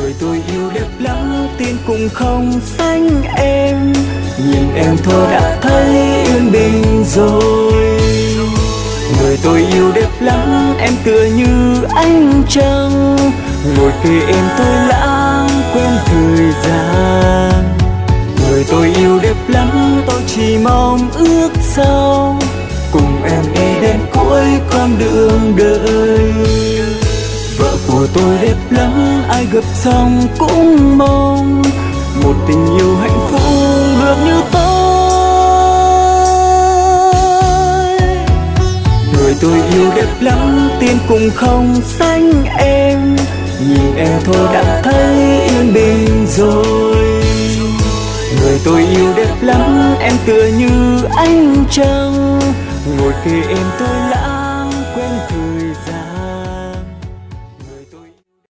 Người tôi yêu đẹp lắm, tiên cũng không sánh em. Nhìn em thôi đã thấy yên bình rồi. Người tôi yêu đẹp lắm, em tựa như ánh trăng. Ngồi kề em tôi lãng quên thời gian. Người tôi yêu đẹp lắm, tôi chỉ mong ước sao cùng em đi đến cuối con đường đời. Vợ của tôi đẹp lắm, ai gặp xong cũng mong một tình yêu hạnh phúc được như tôi. Người tôi yêu đẹp lắm, tiên cũng không sánh em. Nhìn em thôi đã thấy yên bình rồi. Người tôi yêu đẹp lắm, em tựa như ánh trăng. Ngồi kề em tôi lãng